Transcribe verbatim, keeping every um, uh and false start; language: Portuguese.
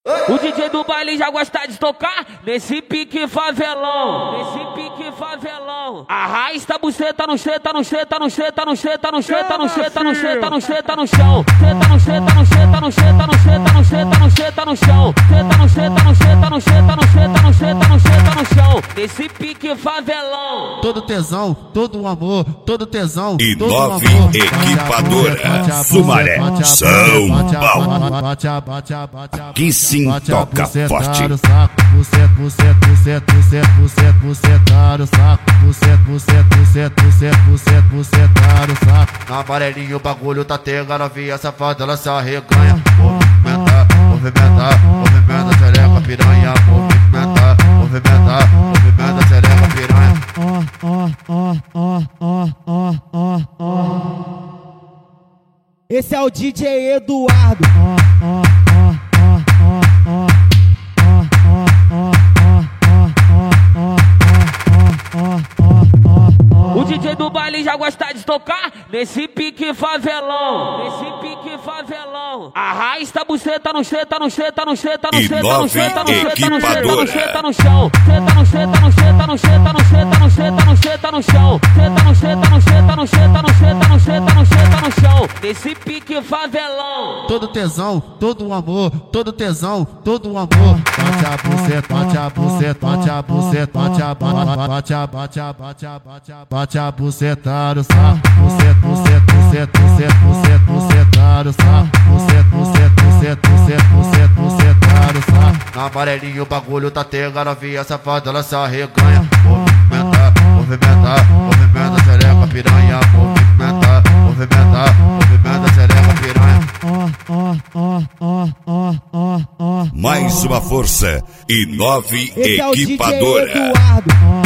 O D J do baile já gosta de tocar nesse pique favelão, nesse pique favelão. Arrasta a buceta no cheta, no cheta, no cheta, no cheta, no cheta, no cheta, no cheta, no cheta, no chão. Cheta no cheta, no cheta, no cheta, no cheta, no cheta, no cheta, no chão. Cheta no cheta, no cheta, no cheta, no cheta, no cheta, no cheta, no chão. Nesse pique favelão. Todo tesão, todo amor, todo tesão. E nove equipadora Sumaré, São Paulo. Aqui sim toca forte. Buceta, buceta, buceta, buceta, buceta, bucetar o saco. Buceta, buceta, buceta, buceta, buceta, bucetar o saco. Na amarelinha o bagulho tá tega, novinha safada, ela se arreganha. Movimenta, movimenta, movimenta, xereca, piranha. Movimenta, movimenta, movimenta, xereca, piranha. Esse é o D J Eduardo. O D J do baile já gosta de tocar nesse pique favelão, nesse pique favelão. Arrasta a buceta no cheta, no cheta, no cheta, no cheta, no cheta, no cheta, no cheta, no cheta, no chão. Cheta no cheta, no cheta, no cheta, no cheta, no cheta, no cheta, no chão. Cheta no cheta, no cheta, no cheta, no cheta, no cheta, no cheta, no chão. Nesse pique favelão. Todo tesão, todo amor, todo tesão, todo amor. Bate a buceta, bate a buceta, bate a buceta, bate a bate a bate a bate a bate a bate a bucetar o saco. Buceta, buceta, buceta, buceta, buceta, bucetar o saco. Buceta, buceta, buceta, buceta, buceta, bucetar o saco. Na amarelinha o bagulho tá tega, novinha safada, ela se arreganha. Movimenta, movimenta, movimenta, xereca, piranha. Movimenta, movimenta, movimenta, xereca, piranha. Mais uma força e nove Esse é o D J equipadora. Eduardo.